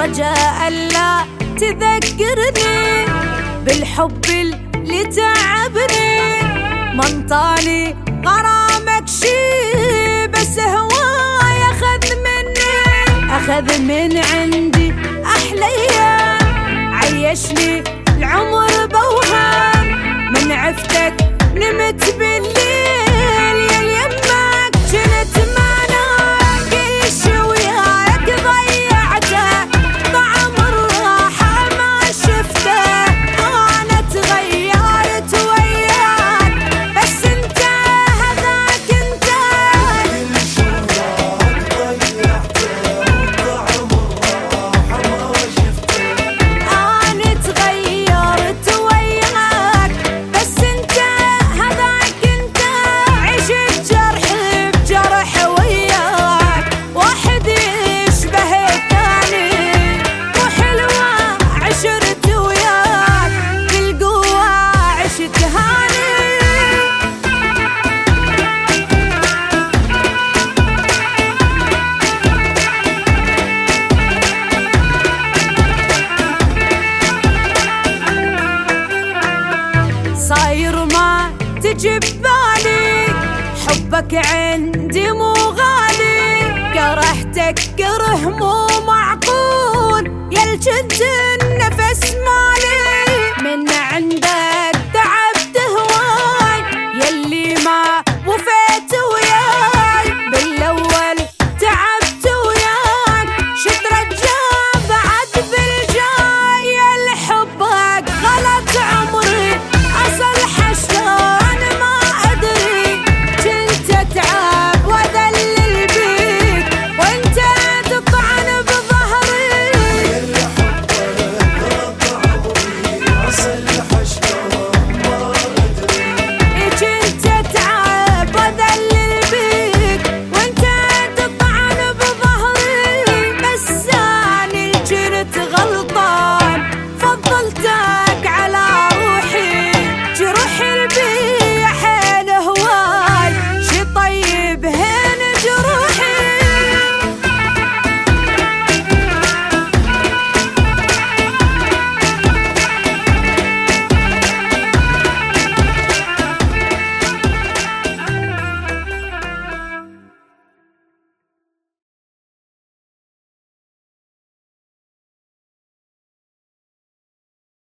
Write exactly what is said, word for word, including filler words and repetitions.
رجاء لا تذكرني بالحب اللي تعبني. منطاني غرامك شي بس هواي أخذ مني، أخذ من عندي أحلى أيام، عيشني العمر بوهام. من عفتك نمت بالليل يا اليمك، جنت ما ناقش وياك ضيعته، طعم الراحة ما شفته. أنا تغيرت وياك بس انت هذاك انت، كل شغلك ضيعته وطعم الراحة ما شفته. أنا تغيرت وياك بس انت هذاك انت، عشت جرح بجرح وياك، واحد يشبه الثاني، وحلوة عشرت وياك بالقوة عشت هاني. صاير ما تجي ببالي، حبك عندي مو غالي، كرهتك كره مو معقول يا الجنتني.